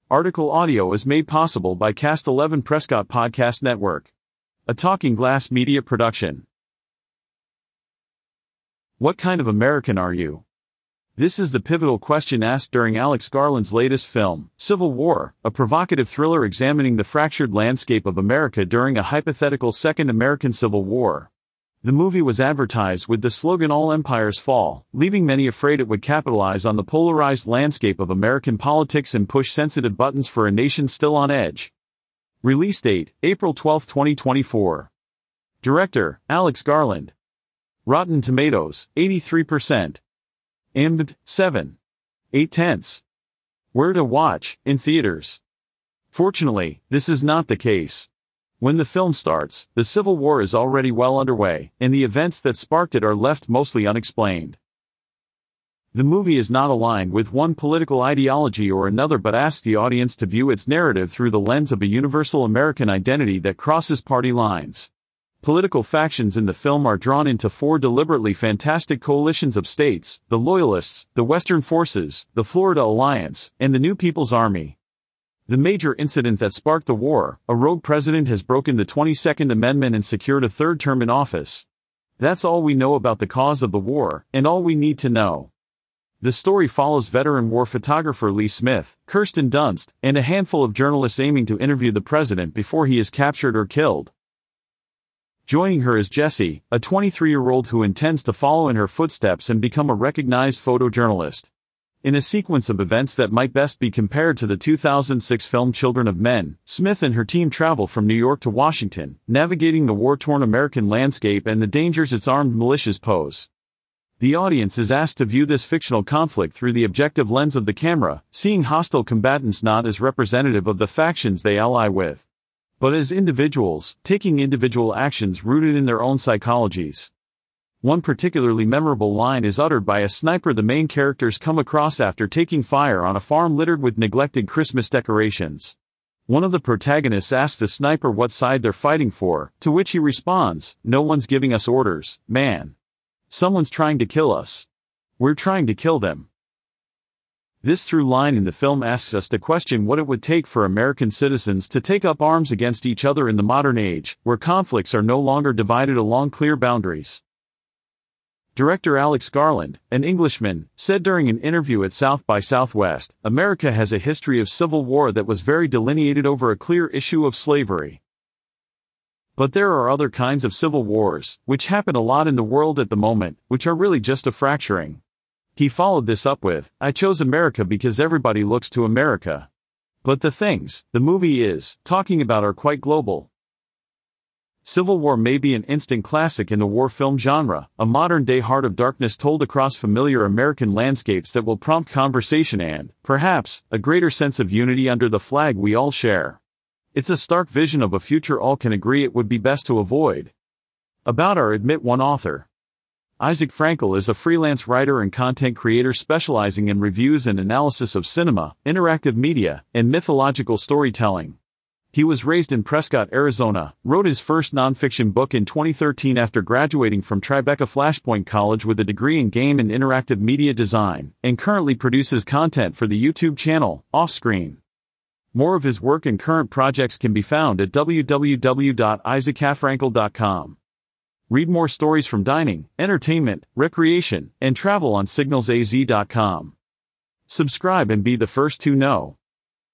Article audio is made possible by Cast 11 Prescott Podcast Network, a Talking Glass media production. What kind of American are you? This is the pivotal question asked during Alex Garland's latest film, Civil War, a provocative thriller examining the fractured landscape of America during a hypothetical Second American Civil War. The movie was advertised with the slogan "All Empires Fall," leaving many afraid it would capitalize on the polarized landscape of American politics and push sensitive buttons for a nation still on edge. Release date, April 12, 2024. Director, Alex Garland. Rotten Tomatoes, 83%. IMDb, 7.8. Where to watch, in theaters. Fortunately, this is not the case. When the film starts, the Civil War is already well underway, and the events that sparked it are left mostly unexplained. The movie is not aligned with one political ideology or another but asks the audience to view its narrative through the lens of a universal American identity that crosses party lines. Political factions in the film are drawn into four deliberately fantastic coalitions of states: the Loyalists, the Western Forces, the Florida Alliance, and the New People's Army. The major incident that sparked the war: a rogue president has broken the 22nd Amendment and secured a third term in office. That's all we know about the cause of the war, and all we need to know. The story follows veteran war photographer Lee Smith, Kirsten Dunst, and a handful of journalists aiming to interview the president before he is captured or killed. Joining her is Jesse, a 23-year-old who intends to follow in her footsteps and become a recognized photojournalist. In a sequence of events that might best be compared to the 2006 film Children of Men, Smith and her team travel from New York to Washington, navigating the war-torn American landscape and the dangers its armed militias pose. The audience is asked to view this fictional conflict through the objective lens of the camera, seeing hostile combatants not as representative of the factions they ally with, but as individuals, taking individual actions rooted in their own psychologies. One particularly memorable line is uttered by a sniper the main characters come across after taking fire on a farm littered with neglected Christmas decorations. One of the protagonists asks the sniper what side they're fighting for, to which he responds, "No one's giving us orders, man. Someone's trying to kill us. We're trying to kill them." This through line in the film asks us to question what it would take for American citizens to take up arms against each other in the modern age, where conflicts are no longer divided along clear boundaries. Director Alex Garland, an Englishman, said during an interview at South by Southwest, "America has a history of civil war that was very delineated over a clear issue of slavery. But there are other kinds of civil wars, which happen a lot in the world at the moment, which are really just a fracturing." He followed this up with, "I chose America because everybody looks to America. But the things the movie is talking about are quite global." Civil War may be an instant classic in the war film genre, a modern-day heart of darkness told across familiar American landscapes that will prompt conversation and, perhaps, a greater sense of unity under the flag we all share. It's a stark vision of a future all can agree it would be best to avoid. About our admit one author. Isaac Frankel is a freelance writer and content creator specializing in reviews and analysis of cinema, interactive media, and mythological storytelling. He was raised in Prescott, Arizona, wrote his first nonfiction book in 2013 after graduating from Tribeca Flashpoint College with a degree in game and interactive media design, and currently produces content for the YouTube channel, Offscreen. More of his work and current projects can be found at www.isaachfrankel.com. Read more stories from dining, entertainment, recreation, and travel on signalsaz.com. Subscribe and be the first to know.